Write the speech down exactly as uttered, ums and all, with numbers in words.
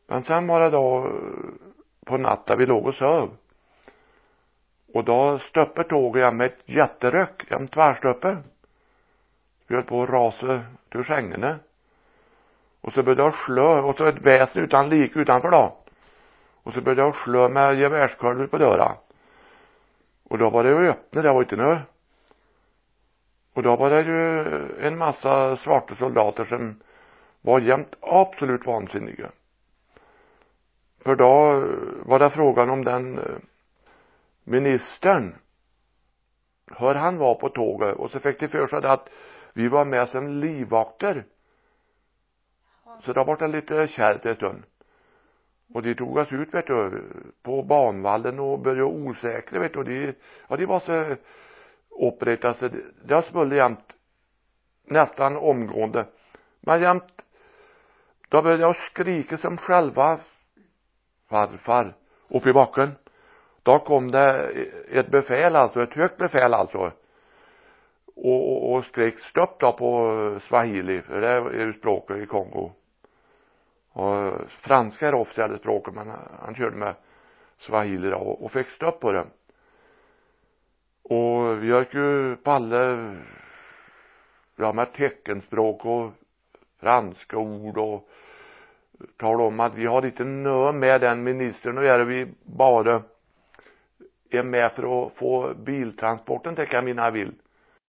Men sen var det då på natten vi låg och söv. Och då stöppe tåget jag med ett jätterök, en tvärstöppe. Vi höll på att rasa till sängarna. Och så började jag slå, och så ett väsen utan lik utanför då. Och så började jag slå med gevärskolven på dörren. Och då var det ju öppna, det var inte nu. Och då var det ju en massa svarta soldater som var jämt absolut vansinniga. För då var det frågan om den ministern, hör han var på tåget, och så fick det för sig att vi var med som livvakter. Så då var det lite kärlt en stund. Och de tog oss ut, vet du, på banvallen och började osäkra, vet du. Och de, ja, de var så upprättade, så det, det skulle jämt nästan omgående. Men jämt, då började jag skrika som själva farfar upp i backen. Då kom det ett befäl, alltså ett högt befäl alltså. Och, och, och skrek stopp då på swahili, för det är ju språket i Kongo. Och franska är officiella språket, men han körde med swahili då, och, och fick stopp på det. Och vi har ju på alla, ja, med teckenspråk och franska ord, och talar om att vi har lite nö med den ministern, och är vi bara är med för att få biltransporten till Kamina vill.